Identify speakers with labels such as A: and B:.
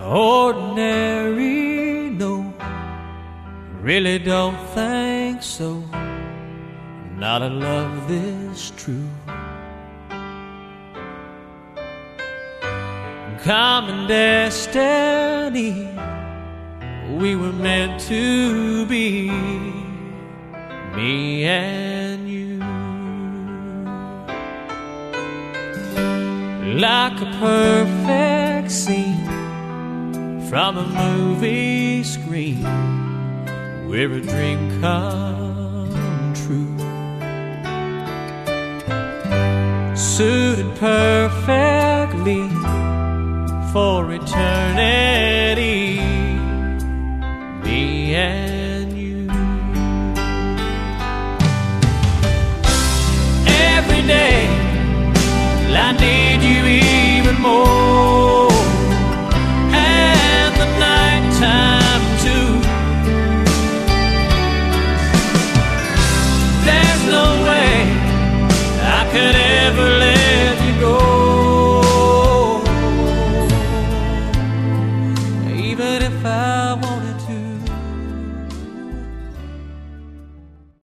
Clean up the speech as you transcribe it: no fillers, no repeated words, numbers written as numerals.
A: ordinary, no, really don't think so. Not a love this true. Common destiny, we were meant to be, me and you. Like a perfect scene from a movie screen, where a dream come true. Suited perfectly for eternity,